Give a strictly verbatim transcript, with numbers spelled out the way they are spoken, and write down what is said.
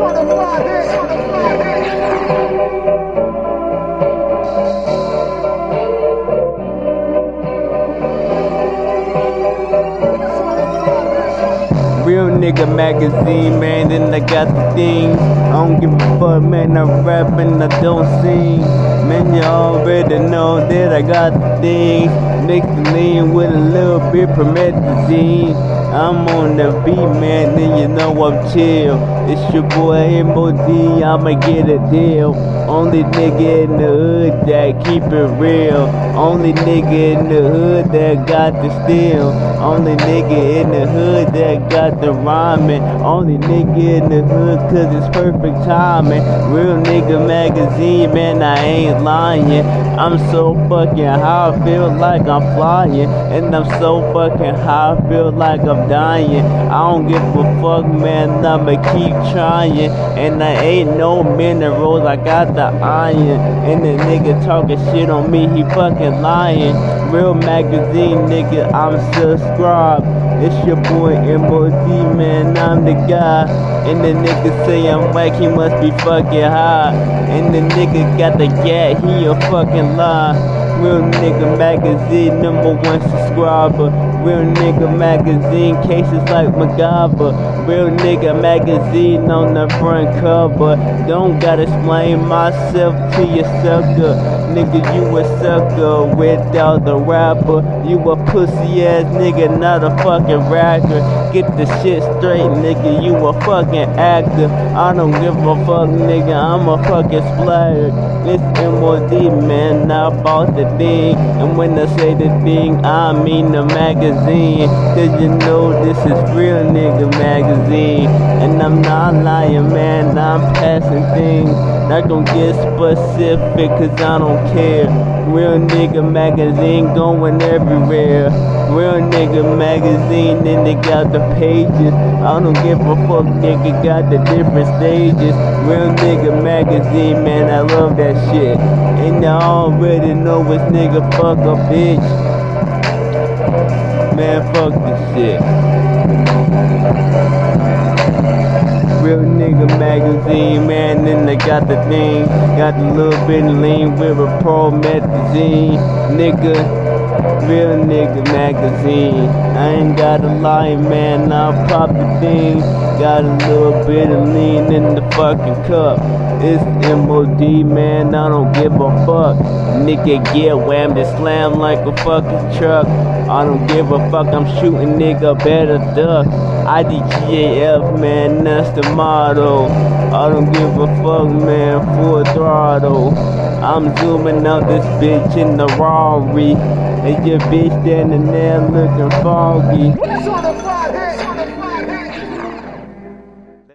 Real nigga magazine, man, then I got the thing. I don't give a fuck, man, I rap and I don't sing. Man, you already know that I got the thing. Next to lean with a little bit promethazine. I'm on the beat, man, then you know I'm chill. It's your boy M O D, I'ma get a deal. Only nigga in the hood that keep it real. Only nigga in the hood that got the steel. Only nigga in the hood that got the rhyming. Only nigga in the hood cause it's perfect timing. Real nigga magazine, man, I ain't lying. I'm so fucking high, I feel like I'm flying. And I'm so fucking high, I feel like I'm dying. I don't give a fuck, man, I'ma keep trying. And I ain't no minerals, I got the iron. And the nigga talking shit on me, he fucking lying. Real magazine, nigga, I'm subscribed. It's your boy M O D, man, I'm the guy. And the nigga say I'm whack, he must be fucking high. And the nigga got the gat, he a fucking lie. Real nigga magazine, number one subscriber. Real nigga magazine, cases like MacGyver. Real nigga magazine on the front cover. Don't gotta explain myself to your sucker. Nigga, you a sucker without the rapper. You a pussy ass nigga, not a fucking rapper. Get the shit straight, nigga, you a fucking actor. I don't give a fuck, nigga, I'm a fucking splatter. It's M O D, man, I bought the thing. And when I say the thing, I mean the magazine. Cause you know this is real nigga magazine. And I'm not lying, man, I'm passing things. Not gon' get specific cause I don't care. Real nigga magazine going everywhere. Real nigga magazine, then they got the pages. I don't give a fuck, nigga, got the different stages. Real nigga magazine, man, I love that shit. And I already know it's nigga fuck a bitch. Man, fuck this shit. Real nigga magazine, man, then they got the thing. Got a little bit of lean with a promethazine, nigga. Real nigga magazine. I ain't gotta lie, man, I'll pop the thing. Got a little bit of lean in the fucking cup. It's M O D, man, I don't give a fuck. Nigga get whammed and slammed like a fucking truck. I don't give a fuck, I'm shooting, nigga, better duck. I D G A F, man, that's the motto. I don't give a fuck, man, full throttle. I'm zooming out this bitch in the Rari. And your bitch standing there looking foggy.